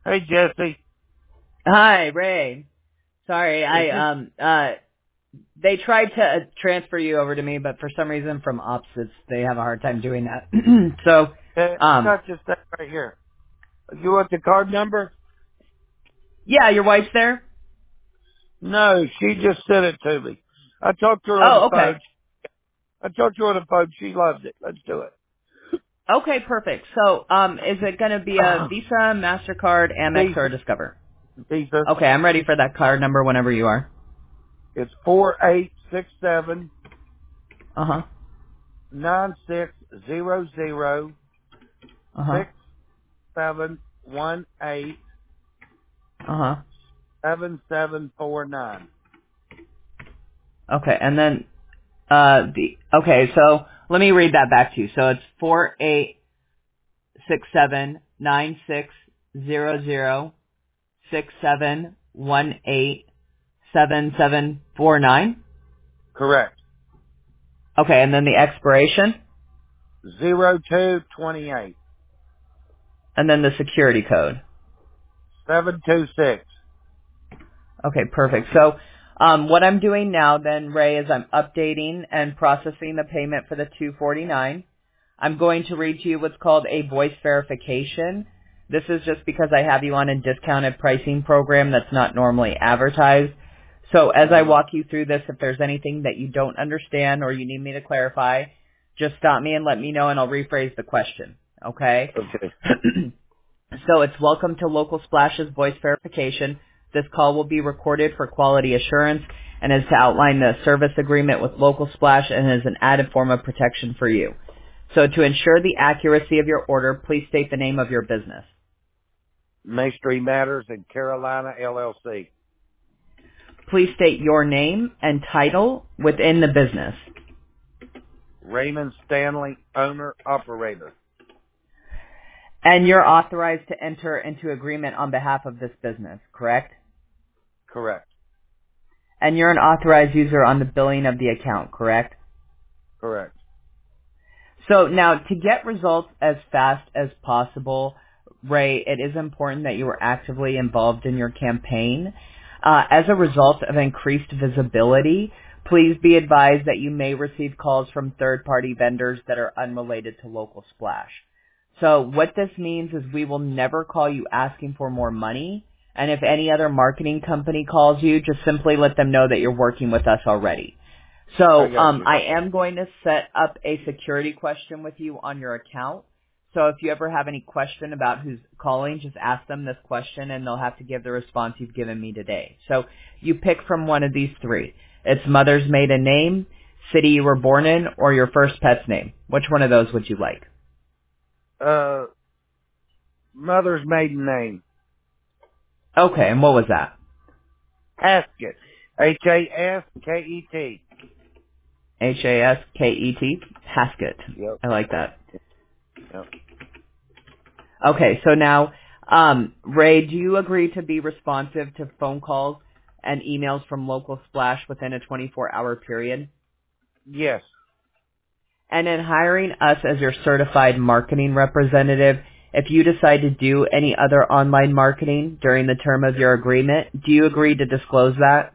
Hey, Jesse. Hi, Ray. Sorry, Is they tried to transfer you over to me, but for some reason from opposites, they have a hard time doing that. So, I got this thing right here. You want the card number? yeah, your wife's there? No, she just sent it to me. I talked to her on the Oh, okay. phone. She loved it. Let's do it. Okay, perfect. So, is it going to be a Visa, MasterCard, Amex, or Visa. a Discover? Visa. Okay, I'm ready for that card number whenever you are. It's 4867 Uh-huh. 9600 Uh-huh. 6718 Uh-huh. 7749. Okay, and then, so let me read that back to you. So it's 4867960067187749. Correct. Okay, and then the expiration, 0228 and then the security code. 726. Okay, perfect. So what I'm doing now then, Ray, is I'm updating and processing the payment for the 249. I'm going to read to you what's called a voice verification. This is just because I have you on a discounted pricing program that's not normally advertised. So as I walk you through this, if there's anything that you don't understand or you need me to clarify, just stop me and let me know and I'll rephrase the question. Okay? Okay. So it's welcome to Local Splash's voice verification. This call will be recorded for quality assurance and is to outline the service agreement with Local Splash and is an added form of protection for you. So to ensure the accuracy of your order, please state the name of your business. Maestri Matters in Carolina, LLC. Please state your name and title within the business. Raymond Stanley, owner, operator. And you're authorized to enter into agreement on behalf of this business, correct? Correct. And you're an authorized user on the billing of the account, correct? Correct. So now, to get results as fast as possible, Ray, it is important that you are actively involved in your campaign. As a result of increased visibility, please be advised that you may receive calls from third-party vendors that are unrelated to Local Splash. So what this means is we will never call you asking for more money, and if any other marketing company calls you, just simply let them know that you're working with us already. So I got you. I am going to set up a security question with you on your account. So if you ever have any question about who's calling, just ask them this question and they'll have to give the response you've given me today. So you pick from one of these three. It's mother's maiden name, city you were born in, or your first pet's name. Which one of those would you like? Mother's maiden name. Okay, and what was that? Haskett. Hasket. Hasket. Haskett. Yep. I like that. Yep. Okay, so now, Ray, do you agree to be responsive to phone calls and emails from Local Splash within a 24-hour period? Yes. And in hiring us as your certified marketing representative, if you decide to do any other online marketing during the term of your agreement, do you agree to disclose that?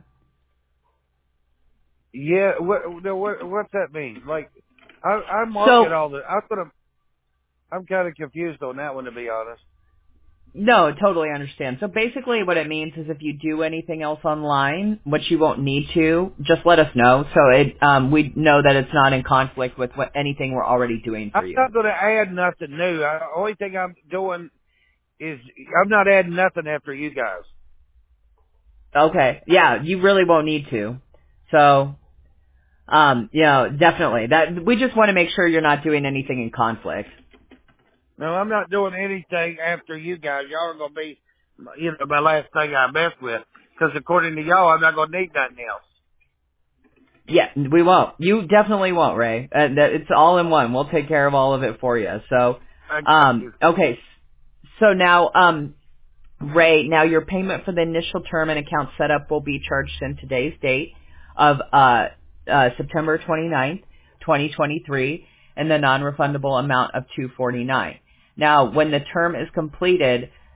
Yeah. What's that mean? Like, I So, market all the. I'm kind of confused on that one, to be honest. no, totally understand. So basically what it means is if you do anything else online, which you won't need to, just let us know so we know that it's not in conflict with anything we're already doing for I'm you. not going to add nothing new. The only thing I'm doing is I'm not adding nothing after you guys. Okay. Yeah, you really won't need to. So, definitely. That we just want to make sure you're not doing anything in conflict. No, I'm not doing anything after you guys. Y'all are going to be, my last thing I mess with. Because according to y'all, I'm not going to need nothing else. Yeah, we won't. You definitely won't, Ray. It's all in one. We'll take care of all of it for you. So, I got you. okay. So now, Ray, now your payment for the initial term and account setup will be charged in today's date of September 29th, 2023, and the non-refundable amount of $249. Now, when the term is completed,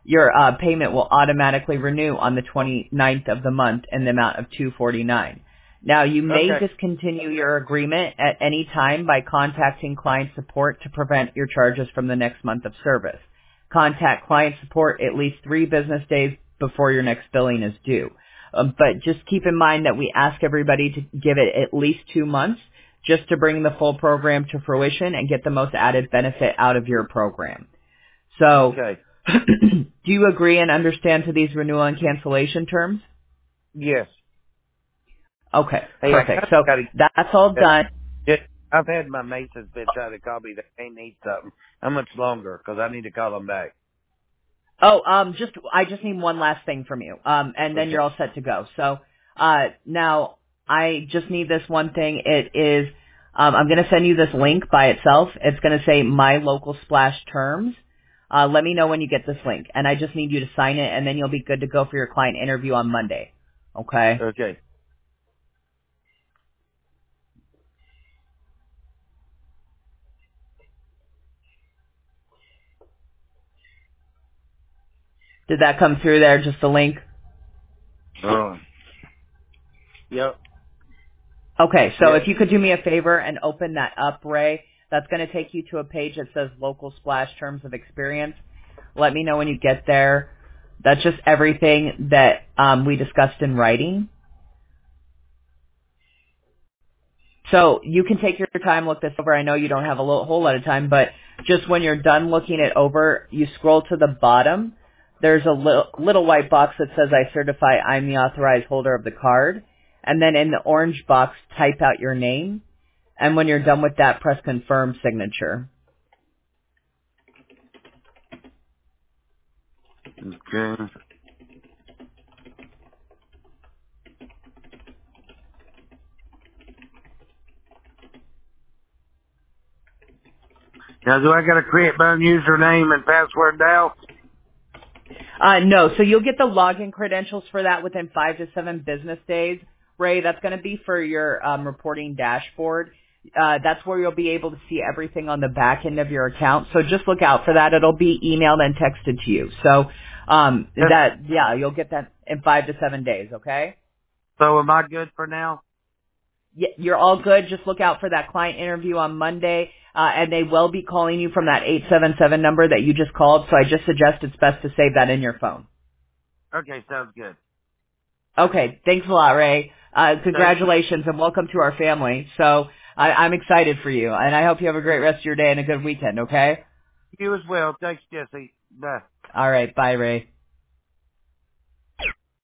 your payment will automatically renew on the 29th of the month in the amount of $249. Now, you may discontinue your agreement at any time by contacting client support to prevent your charges from the next month of service. Contact client support at least 3 business days before your next billing is due. But just keep in mind that we ask everybody to give it at least 2 months just to bring the full program to fruition and get the most added benefit out of your program. So, do you agree and understand to these renewal and cancellation terms? Yes. Okay, perfect. So that's all done. I've had my Masons been trying to call me. They need something. How much longer? Because I need to call them back. Oh, I just need one last thing from you, and then you're all set to go. So, now I just need this one thing. It is, I'm going to send you this link by itself. It's going to say My Local Splash Terms. Let me know when you get this link, and I just need you to sign it, and then you'll be good to go for your client interview on Monday. Okay? Okay. Did that come through there, just the link? Yep. Okay, so if you could do me a favor and open that up, Ray, that's going to take you to a page that says Local Splash Terms of Experience. Let me know when you get there. That's just everything that we discussed in writing. So you can take your time, look this over. I know you don't have a whole lot of time, but just when you're done looking it over, you scroll to the bottom. There's a little white box that says, I certify I'm the authorized holder of the card. And then in the orange box, type out your name. And when you're done with that, press confirm signature. Okay. Now, do I got to create my own username and password now? No, so you'll get the login credentials for that within 5 to 7 business days. Ray, that's going to be for your reporting dashboard. That's where you'll be able to see everything on the back end of your account. So just look out for that. It'll be emailed and texted to you. So you'll get that in 5 to 7 days, okay? So am I good for now? Yeah, you're all good. Just look out for that client interview on Monday, and they will be calling you from that 877 number that you just called, so I just suggest it's best to save that in your phone. Okay, sounds good. Okay, thanks a lot, Ray. Congratulations and welcome to our family. So I'm excited for you, and I hope you have a great rest of your day and a good weekend, okay? You as well. Thanks, Jesse. Bye. All right, bye, Ray.